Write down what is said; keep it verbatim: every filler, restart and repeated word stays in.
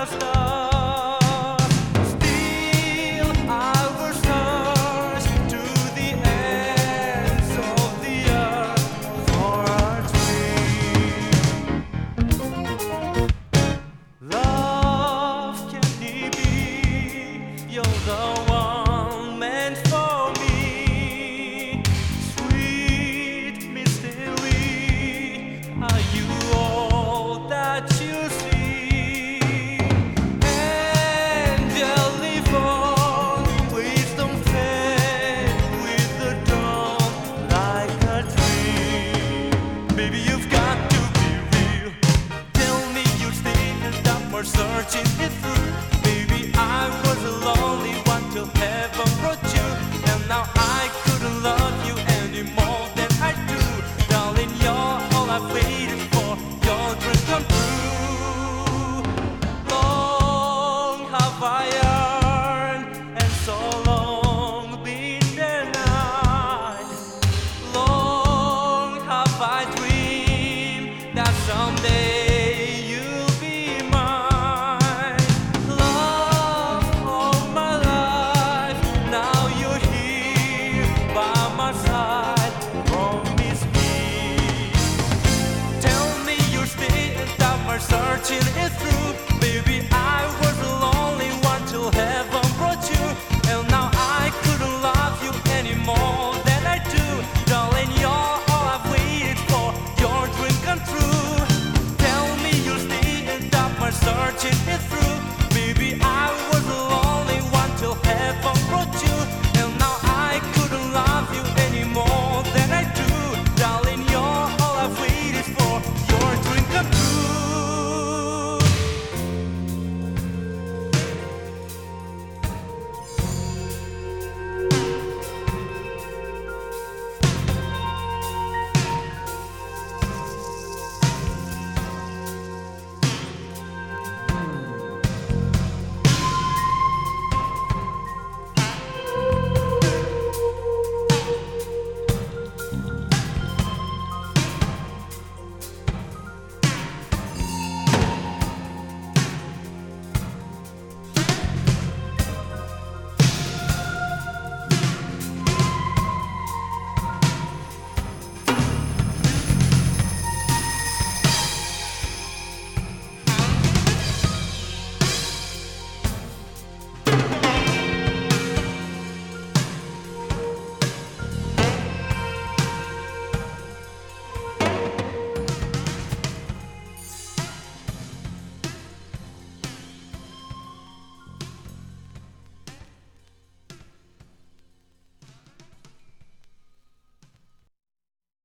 star. Still I will search to the ends of the earth for our dream. Love, can it be? You're the one meant for me. Sweet mystery, are you all that you see? Angelic born, wisdom fed with the dawn like a dream. Baby, you've got to be real. Tell me you stay in the dark, we're searching it through. Baby, I was a lonely one till heaven brought you, and now I couldn't love you any more than I do. Darling, you're all I've waited for, your dream come true. Long have I yearned, and so long been denied. Long have I dreamed that someday you'll be mine. Love of my life, now you're here by my side. Promise me. Tell me you'll stay and that we're searching it through. Baby, I was a lonely one till heaven brought you, and now I couldn't love you any more than I do. Darling, you're all I've waited for, your dream come true. Tell me you'll stay and that we're searching it through.